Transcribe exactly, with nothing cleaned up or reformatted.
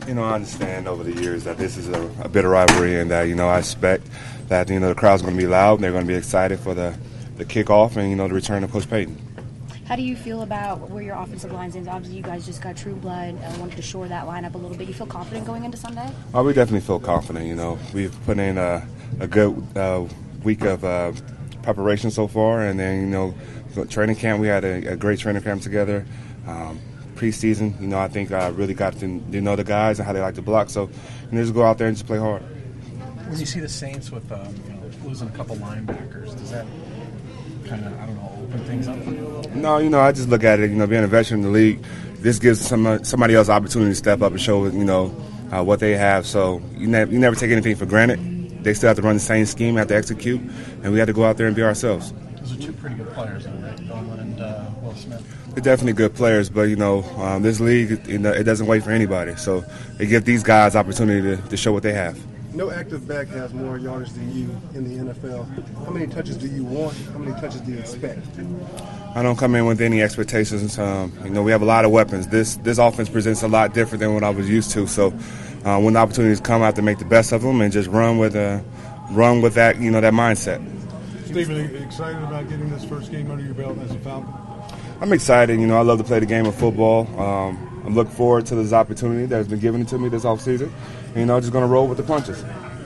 You know, I understand over the years that this is a, a bitter rivalry, and that, you know, I expect that, you know, the crowd's going to be loud and they're going to be excited for the, the kickoff and, you know, the return of Coach Payton. How do you feel about where your offensive line is? Obviously, you guys just got True Blood. I uh, wanted to shore that lineup a little bit. You feel confident going into Sunday? Oh, we definitely feel confident. You know, we've put in a, a good uh, week of uh, preparation so far, and then, you know, training camp, we had a, a great training camp together. Um, preseason, you know, I think I really got to, to know the guys and how they like to block. So, you know, just go out there and just play hard. When you see the Saints with um, you know, losing a couple linebackers, does that kind of, I don't know, open things up for you a little bit? No, you know, I just look at it, you know, being a veteran in the league, this gives some, somebody else opportunity to step up and show, you know, uh, what they have. So you, ne- you never take anything for granted. They still have to run the same scheme, have to execute, and we have to go out there and be ourselves. Those are two pretty good players, right? Bowman and uh, Will Smith. They're definitely good players, but, you know, um, this league, you know, it doesn't wait for anybody. So they give these guys opportunity to, to show what they have. No active back has more yardage than you in the N F L. How many touches do you want? How many touches do you expect? I don't come in with any expectations. Um, you know, we have a lot of weapons. This this offense presents a lot different than what I was used to. So uh, when the opportunities come, I have to make the best of them and just run with uh, run with that, you know, that mindset. Steve, are you excited about getting this first game under your belt as a Falcon? I'm excited. You know, I love to play the game of football. Um, I'm looking forward to this opportunity that has been given to me this offseason. And, you know, just going to roll with the punches.